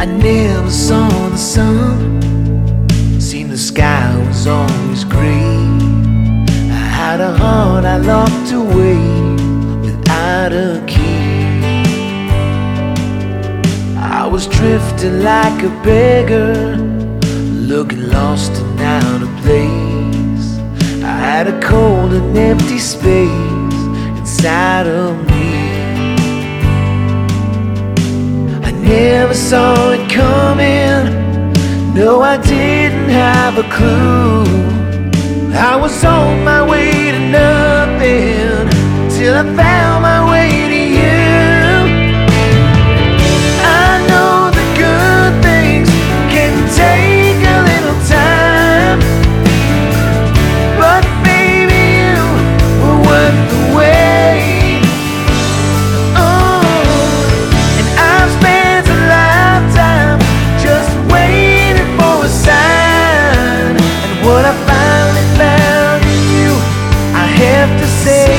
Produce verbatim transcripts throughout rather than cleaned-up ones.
never saw the sun, seen the sky was always gray. I had a heart I locked away without a key. I was drifting like a beggar, looking lost and out of place. I had a cold and empty space inside of me. I never saw it coming, no, I didn't have a clue. I was on my way to nothing till I found my way to you. I know the good things can take a little time, but baby, you were worth the wait. Oh, and I've spent a lifetime just waiting for a sign, and what I finally found in you, I have to say,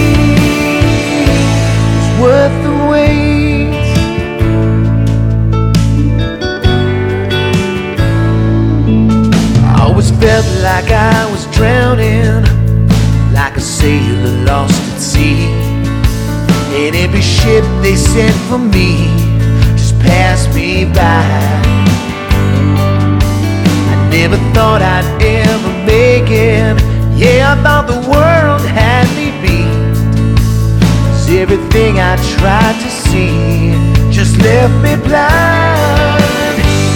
it's worth the wait. I always felt like I was drowning, like a sailor lost at sea, and every ship they sent for me just passed me by. I never thought I'd ever make it, yeah, I thought the world had me beat, 'cause everything I tried to see just left me blind.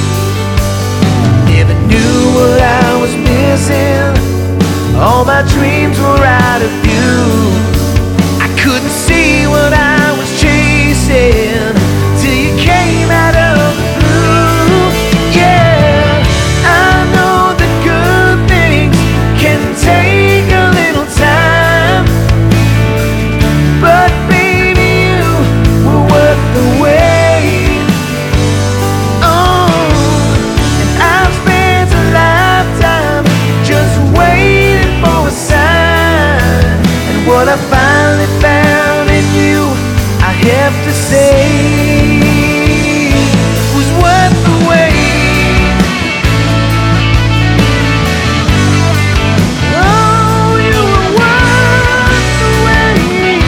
Never knew what I was missing, all my dreams were out of view. I couldn't see what I was chasing till you came out of the blue. Yeah, I know the good things can take a little time, but baby, you were worth the wait. Oh, and I've spent a lifetime just waiting for a sign, and what I finally found in you, I have to say, was worth the wait. Oh, you were worth the wait.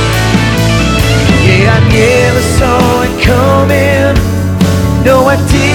Yeah, I never saw it coming, no, I didn't